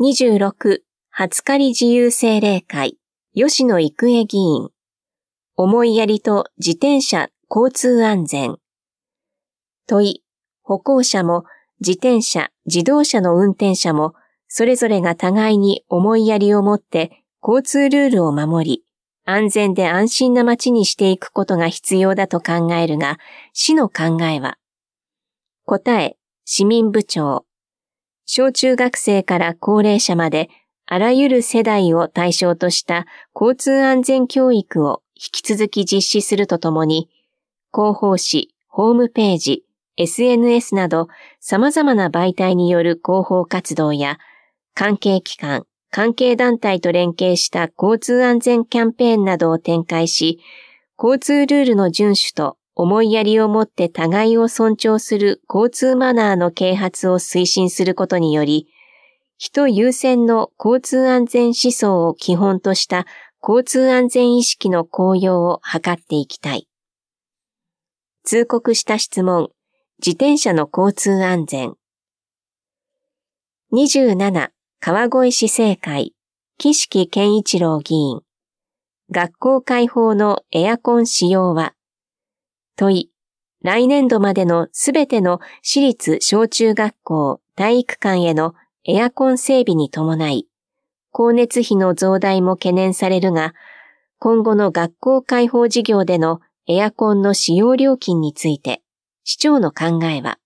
26、初狩自由政令会、吉野郁恵議員。思いやりと自転車交通安全。問い、歩行者も自転車、自動車の運転者も、それぞれが互いに思いやりを持って交通ルールを守り、安全で安心な街にしていくことが必要だと考えるが、市の考えは。答え、市民部長。小中学生から高齢者まで、あらゆる世代を対象とした交通安全教育を引き続き実施するとともに、広報誌、ホームページ、SNS など様々な媒体による広報活動や、関係機関、関係団体と連携した交通安全キャンペーンなどを展開し、交通ルールの遵守と思いやりを持って互いを尊重する交通マナーの啓発を推進することにより、人優先の交通安全思想を基本とした交通安全意識の向揚を図っていきたい。通告した質問、自転車の交通安全。27、川越市政会、岸木健一郎議員。学校開放のエアコン使用は。問い、来年度までのすべての私立小中学校体育館へのエアコン整備に伴い、光熱費の増大も懸念されるが、今後の学校開放事業でのエアコンの使用料金について、市長の考えは。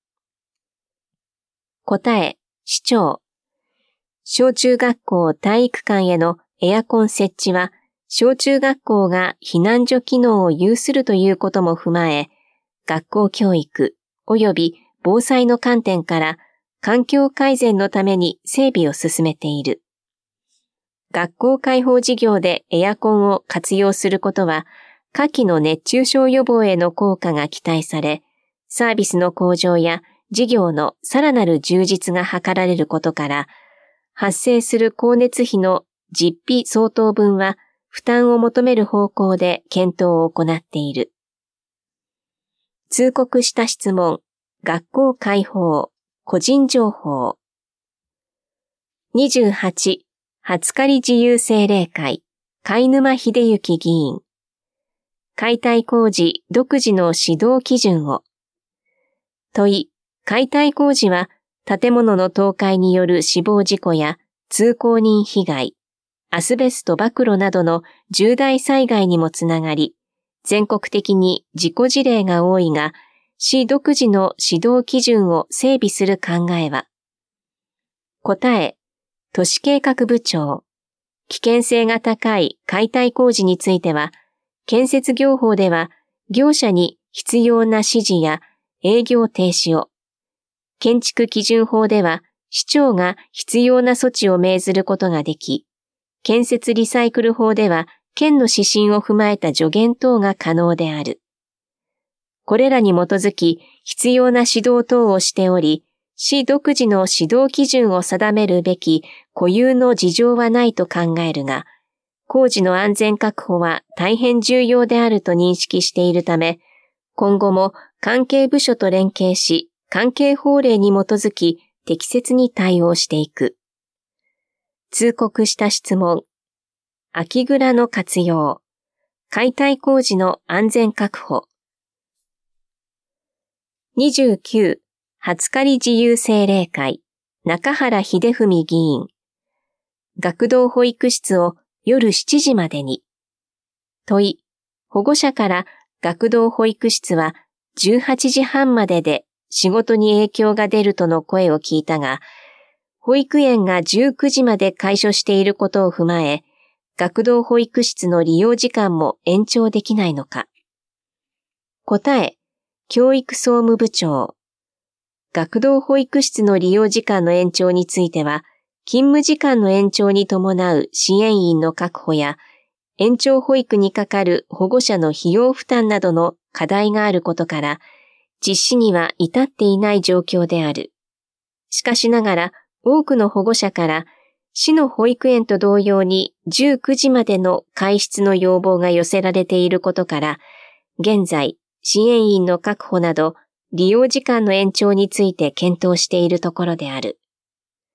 答え、市長。小中学校体育館へのエアコン設置は、小中学校が避難所機能を有するということも踏まえ、学校教育及び防災の観点から環境改善のために整備を進めている。学校開放事業でエアコンを活用することは、夏季の熱中症予防への効果が期待され、サービスの向上や事業のさらなる充実が図られることから、発生する光熱費の実費相当分は負担を求める方向で検討を行っている。通告した質問、学校開放、個人情報。28、初狩自由政令会、貝沼秀幸議員。解体工事独自の指導基準を。問い、解体工事は建物の倒壊による死亡事故や通行人被害、アスベスト暴露などの重大災害にもつながり、全国的に事故事例が多いが、市独自の指導基準を整備する考えは。答え、都市計画部長。危険性が高い解体工事については、建設業法では業者に必要な指示や営業停止を、建築基準法では市長が必要な措置を命ずることができ、建設リサイクル法では県の指針を踏まえた助言等が可能である。これらに基づき必要な指導等をしており、市独自の指導基準を定めるべき固有の事情はないと考えるが、工事の安全確保は大変重要であると認識しているため、今後も関係部署と連携し、関係法令に基づき適切に対応していく。通告した質問。空き蔵の活用。解体工事の安全確保。29、初狩自由政令会、中原秀文議員。学童保育室を夜7時までに。問い、保護者から学童保育室は18時半までで仕事に影響が出るとの声を聞いたが、保育園が19時まで開所していることを踏まえ、学童保育室の利用時間も延長できないのか。答え、教育総務部長。学童保育室の利用時間の延長については、勤務時間の延長に伴う支援員の確保や、延長保育にかかる保護者の費用負担などの課題があることから、実施には至っていない状況である。しかしながら、多くの保護者から、市の保育園と同様に19時までの開室の要望が寄せられていることから、現在、支援員の確保など、利用時間の延長について検討しているところである。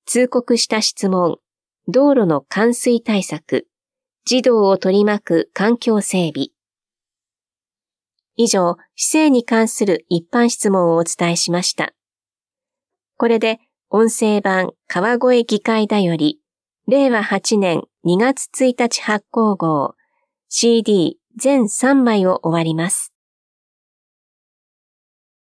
通告した質問、道路の冠水対策、児童を取り巻く環境整備。以上、市政に関する一般質問をお伝えしました。これで、音声版川越議会だより、令和8年2月1日発行号 CD 全3枚を終わります。